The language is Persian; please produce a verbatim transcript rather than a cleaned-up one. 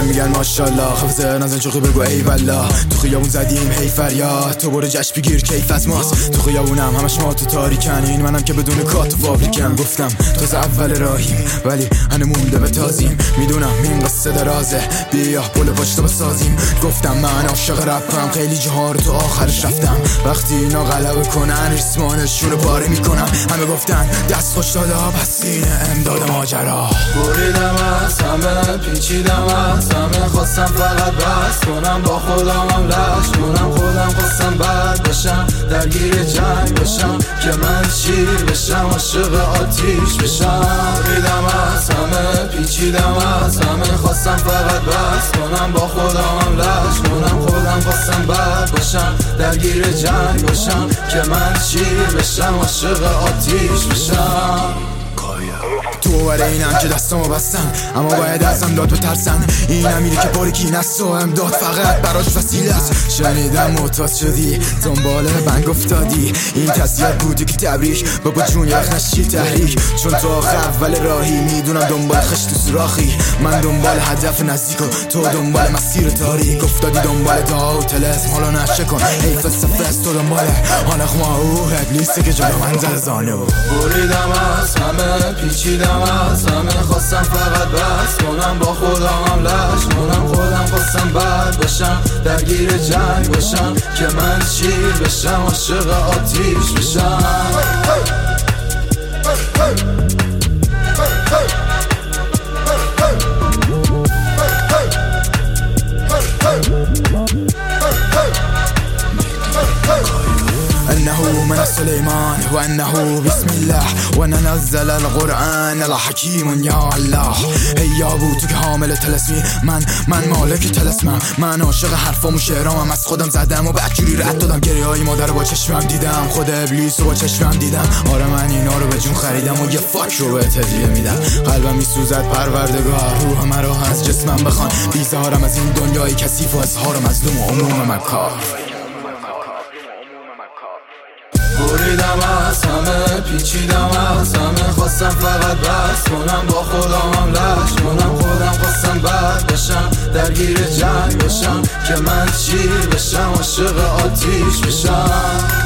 میگن ماشاءالله، خفزه نزن چوخی بگو ای والله. تو خیابون زدیم هی فریاد، تو برو جشن بگیر کیف از ماست. تو خیابونم همش ما تو تاریکن، این منم که بدون کات و فابریکم. گفتم تازه اول راهیم ولی هنو مونده به تازیم. میدونم این قصه درازه، بیا بول پشت بسازیم. گفتم من عاشق رپم، خیلی جاها رو تو آخرش رفتم. وقتی اینا غلبه کنن ریسمانشون رو پاره میکنم. همه گفتن دست خوش دادا، پس اینه امداد ماجرا. بریدم از همه، پیچیدم از همه، خواستم فقط بس کنم با خودمم، لش کنم خودم. خواستم بد بشم، درگیر جنگ بشم، که من شیر بشم، عاشق آتیش بشم. بریدم از همه، پیچیدم از همه، خواستم فقط بس کنم با خودمم، لش کنم خودم. خواستم بد بشم، درگیر جنگ بشم، که من شیر بشم، عاشق آتیش بشم. تو برای اینم که دستمو بستن، اما باید ازم داد بترسن. اینم میره که باریکی نست و امداد فقط براش وسیله است. شنیدم معتاد شدی، دنبال بنگ افتادی، این تصیت بودی که تبریک بابا جون یخ نشی تحریک. چون تو آخه اول راهی، میدونم دنبال خشت و سراخی. من دنبال هدف نزدیک و تو دنبال مسیر تاریک. افتادی دنبال دعا و طلسم، حالا نشه کن حیف صفست. تو دنبال حالا خما او ابلیسه که جلو من زد زانو. بریدم از همه، پیچیدم از همه، خواستم فقط بس کنم با خودم، لش کنم خودم. خواستم بد بشم، درگیر جنگ بشم، که من شیر بشم، عاشق آتیش بشم. انه من سلیمان و انه بسم الله و ننزل القرآن الحکیم یا الله. ای یابو تو که حامل طلسمی، من من مالک طلسمم. من عاشق حرفام و شعرامم، از خودم زدم و بدجوری رد دادم. گریه های مادر با چشمم دیدم، خود ابلیس رو با چشمم دیدم. آره من اینا رو به جون خریدم و یه فاک رو به هدیه میدم. قلبم میسوزد پروردگار، روح مرا از جسمم بخوان. بیزارم از این دنیای کثیف و اظهار مظلوم و عموم مکار. بریدم از همه، پیچیدم از همه، خواستم فقط بس کنم با خودم، لش کنم خودم. خواستم بد بشم، درگیر جنگ بشم، که من شیر بشم، عاشق آتیش بشم.